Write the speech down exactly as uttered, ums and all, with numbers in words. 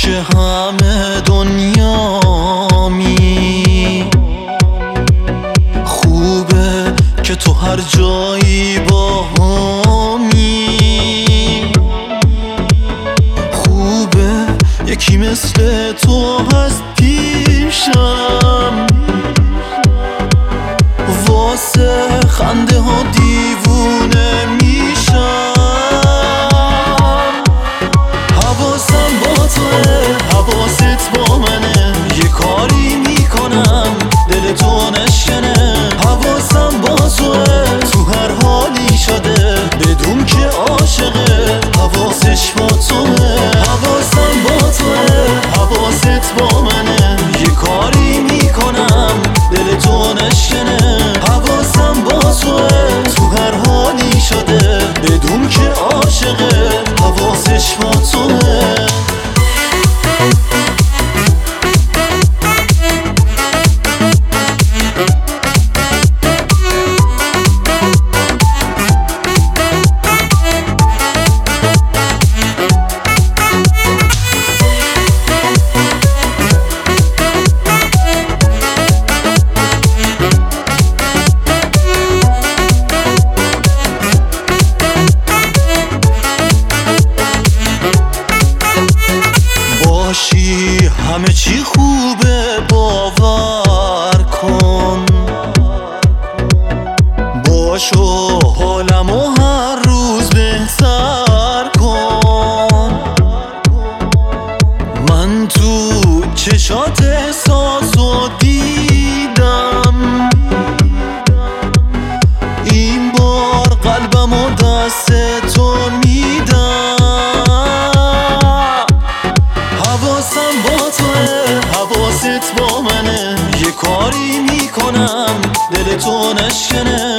که همه دنیامی. خوبه که تو هر جایی با همی. خوبه یکی مثل تو هست پیشم، واسه خنده ها دیوونه میشم. حواسم با توه، حواست با منه، یه کاری میکنم دل تو نشکنه. حواسم با توه، تو هر حالی شده بدون که عاشقه، حواسش با توه. حواسم با توه، حواست با منه، یه کاری میکنم دل تو نشکنه. حواسم با توه، تو هر حالی شده بدون که عاشقه، حواسش با توه. باشی همه چی خوبه، باور کن. باشو حالمو هر روز بهتر کن. من تو چشات احساسو دیدم، این بار قلبمو دست تو میدم. حواسم با توه، حواست با منه، یه کاری میکنم دل تو نشکنه.